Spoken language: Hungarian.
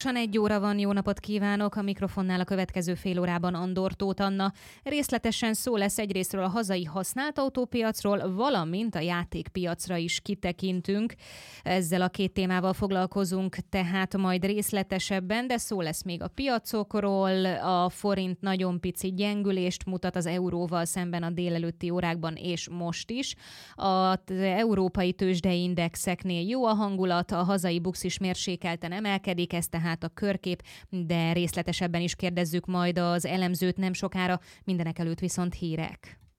Egy óra van, jó napot kívánok! A mikrofonnál a következő fél órában Andor Tóth Anna. Részletesen szó lesz egyrészről a hazai használt autópiacról, valamint a játékpiacra is kitekintünk. Ezzel a két témával foglalkozunk tehát majd részletesebben, de szó lesz még a piacokról. A forint nagyon pici gyengülést mutat az euróval szemben a délelőtti órákban és most is. Az európai tőzsdeindexeknél jó a hangulat, a hazai BUX is mérsékelten emelkedik, ez tehát a körkép, de részletesebben is kérdezzük majd az elemzőt nem sokára, mindenek előtt viszont hírek.